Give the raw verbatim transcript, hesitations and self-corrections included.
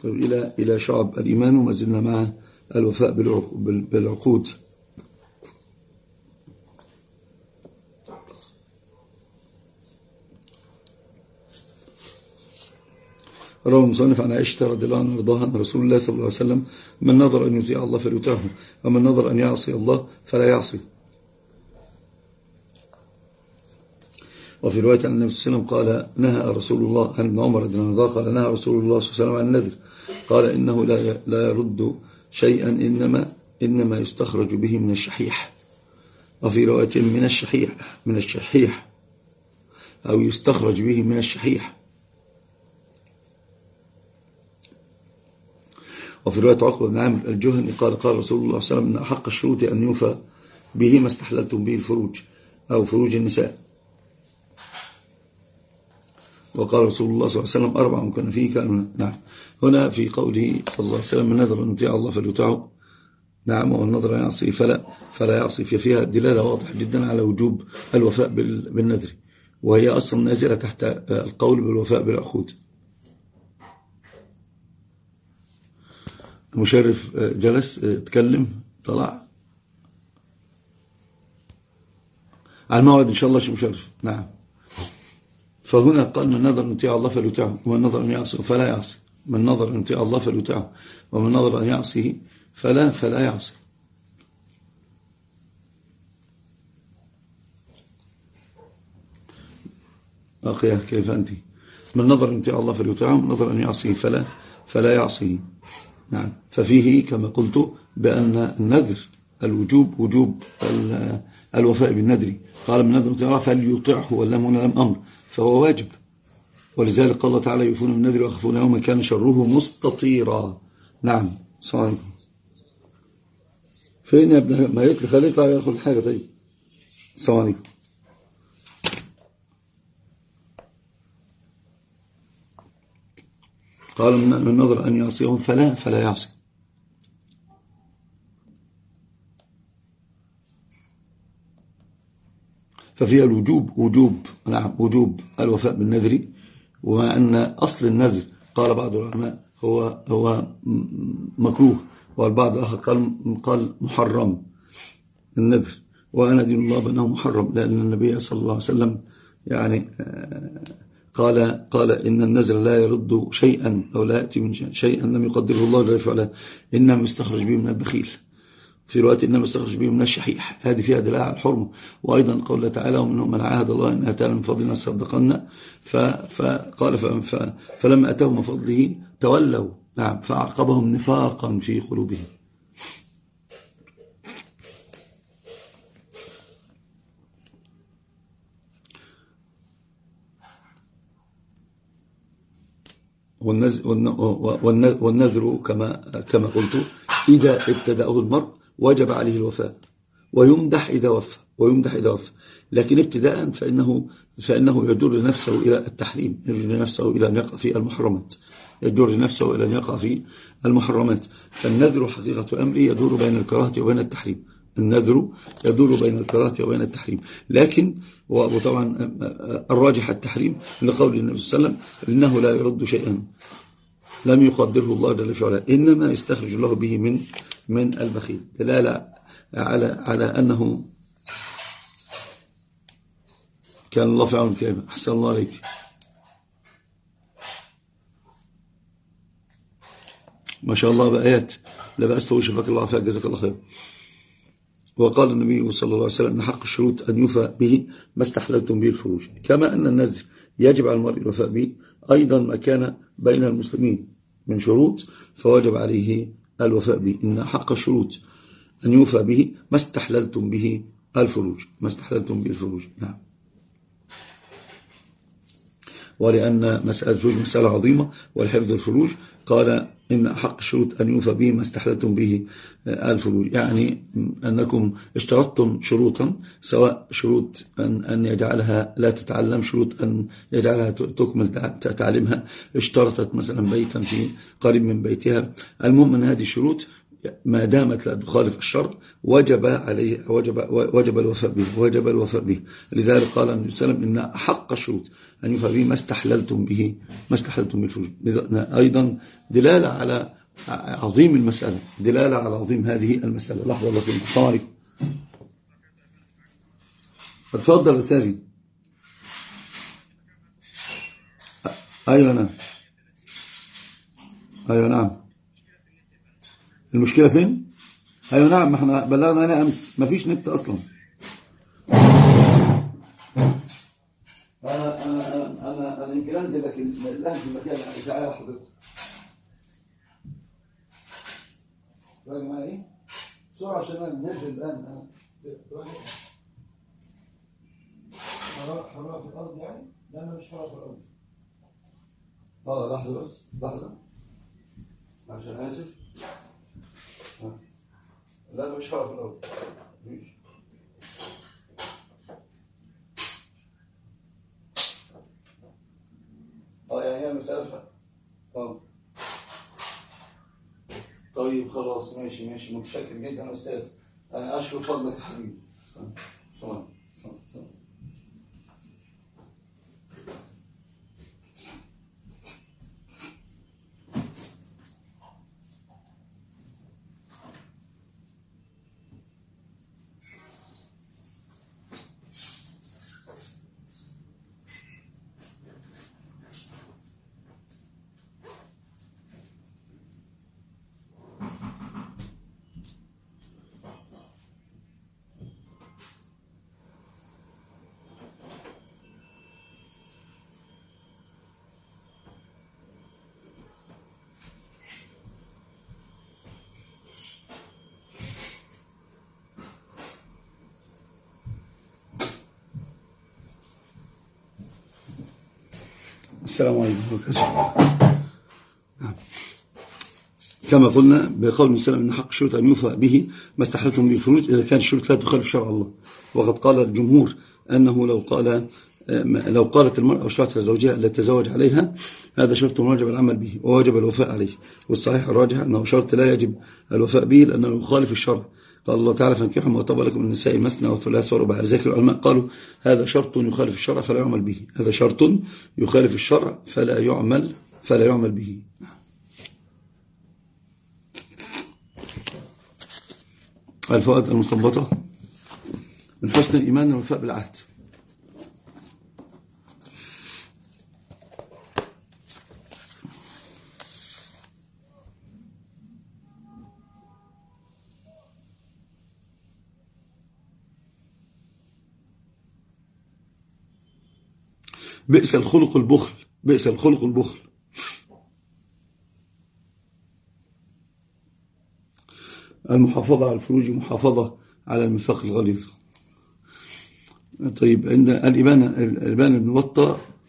إلى إلى شعب الإيمان، وما زلنا مع الوفاء بالعقود. روى المصنف عن عائشة رضي الله عنها وارضاها أن رسول الله صلى الله عليه وسلم: من نظر أن يطيع الله فليطيعه، ومن نظر أن يعصي الله فلا يعصي. وفي رواية عن النبي صلى الله عليه وسلم قال: نهى رسول الله عن ابن عمر رضي الله عنه قال: نهى رسول الله صلى الله عليه وسلم عن النذر، قال: إنه لا لا يرد شيئا إنما إنما يستخرج به من الشحيح. وفي رواية من الشحيح من الشحيح أو يستخرج به من الشحيح. وفي رواية عقبة بن عامر الجهني قال: قال رسول الله صلى الله عليه وسلم: إن أحق الشروط أن يوفى به ما استحللتم به الفروج أو فروج النساء. وقال رسول الله صلى الله عليه وسلم: أربع من كان فيه كانوا. نعم، هنا في قوله صلى الله عليه وسلم: من نذر أن يطيع الله فليطيعه، نعم، ومن نذر أن يعصي فلا فلا يعصي، فيها دلالة واضحة جدا على وجوب الوفاء بالنذر، وهي أصلا نازلة تحت القول بالوفاء بالعقود. مشرف جلس تكلم طلع على الموعد إن شاء الله. شو مشرف؟ نعم. فهنا قال: من نظر أن يطيع الله فليطيعه، ومن نظر أن يعصي فلا يعصي. من نظر أن يطيع الله فليطيعه، ومن نظر أن يعصيه فلا فلا يعصي. أخي كيف أنت؟ من نظر أن يطيع الله فليطيعه، ومن نظر أن يعصيه فلا فلا يعصيه. نعم. ففيه كما قلت بأن النذر الوجوب وجوب الوفاء بالنذر. قال: من نذر أن يطيع الله فليطيعه، واللام هنا لم أمر، فهو واجب. ولذلك قال الله تعالى: يوفون بالنذر ويخافون يوما كان شره مستطيرا. نعم. السلام عليكم. فين يا ابن ما يطلع؟ خليه يطلع ياخذ حاجة. طيب. السلام عليكم. قال: من نظر أن يعصيهم فلا فلا يعصي. ففيها الوجوب وجوب نعم وجوب الوفاء بالنذر، ومع أن أصل النذر قال بعض العلماء هو هو مكروه، والبعض الآخر قال قال محرم النذر، وأنا دين الله بأنه محرم، لأن النبي صلى الله عليه وسلم يعني قال قال إن النذر لا يرد شيئا أو لا يأتي من شيئا لم يقدره الله جل وعلا، إنما يستخرج به من البخيل. في رواية إنما يستخرج به من الشحيح، هذه فيها دلالة على الحرمة. وأيضا قول الله تعالى: ومنهم من عاهد الله إن آتانا من فضلنا صدقنا، فقال فلما أتاهم من فضله تولوا، نعم، فأعقبهم نفاقا في قلوبهم. والنذر كما كما قلت إذا ابتدأه المرء وجب عليه الوفاء، ويمدح إذا وفى ويمدح إذا وفى لكن ابتداء فإنه فإنه يجر نفسه إلى التحريم، يجر نفسه إلى أن يقع في المحرمات يجر نفسه إلى أن يقع في المحرمات. فالنذر حقيقة أمره يدور بين الكراهة وبين التحريم. النذر يدور بين الكراهة وبين التحريم، لكن وطبعا الراجح التحريم لقول النبي صلى الله عليه وسلم: إنه لا يرد شيئا لم يقدره الله جل وعلا، إنما يستخرج الله به من من البخيل. دلالة على على أنه كان الله في عون كيف. أحسن الله عليك. ما شاء الله بآيات لا بأس توشفك الله عافاك جزاك الله خير. وقال النبي صلى الله عليه وسلم: إن حق الشروط أن يوفى به ما استحللتم به الفروج. كما أن النذر يجب على المرء الوفاء به، أيضا ما كان بين المسلمين من شروط فواجب عليه الوفاء به. إن حق الشروط أن يوفى به ما استحللتم به الفروج ما استحللتم به الفروج. نعم. ولأن مسألة الفروج مسألة عظيمة، والحفظ الفروج قال: إن حق الشروط أن يوفى به ما استحللتم به الفروج، يعني أنكم اشترطتم شروطا، سواء شروط أن, أن يجعلها لا تتعلم، شروط أن يجعلها تكمل تعليمها، اشترطت مثلا بيتا في قريب من بيتها، المهم أن هذه الشروط ما دامت لا تخالف الشرع وجب عليه وجب وجب الوفاء به وجب الوفاء به. لذلك قال النبي صلى الله عليه وسلم إن أحق الشروط أن يوفى به ما استحللتم به ما استحللتم بالفروج. أيضا دلالة على عظيم المسألة، دلالة على عظيم هذه المسألة. لحظة الله فيكم. السلام عليكم. اتفضل أستاذي. أيوة نعم، أيوة نعم. المشكلة فين؟ أيوة نعم، ما احنا بلغنا هنا أمس ما فيش نت أصلا. أنا أنا أنا أنا أنا يمكن أنزل لكن الأهل في المكان تعالى حضرتك. راجع معايا إيه؟ بسرعة عشان أنا ننزل الآن. أنا حرارة حرارة في الأرض يعني؟ لا أنا مش حرارة في الأرض. اه لحظة بس لحظة عشان آسف. لا أنا مش حرارة في الأرض. مش اه يعني هي مسألة اه طيب خلاص ماشي ماشي متشكر جدا يا أستاذ. أنا أشكر فضلك يا حبيبي. سلام سلام سلام سلام. السلام عليكم ورحمة الله. كما قلنا بقول النبي صلى الله عليه وسلم إن حق الشروط أن يوفى به ما استحللتم به الفروج إذا كان الشروط لا تخالف شرع الله. وقد قال الجمهور أنه لو قال لو قالت المرأة وشرطت لزوجها ألا تتزوج عليها هذا شرط واجب العمل به وواجب الوفاء عليه. والصحيح الراجح أنه شرط لا يجب الوفاء به لأنه يخالف الشرع. قال الله تعالى فانكحوا ما طاب لكم من النساء مثنى وثلاث ورباع. لذلك العلماء قالوا هذا شرط يخالف الشرع فلا يعمل به. هذا شرط يخالف الشرع فلا يعمل فلا يعمل به. الفوائد المستنبطة من حسن الإيمان والوفاء بالعهد. بئس الخلق البخل بئس الخلق البخل. المحافظة على الفروج محافظة على الميثاق الغليظ. طيب عند الإبانة الإبانة بن بطة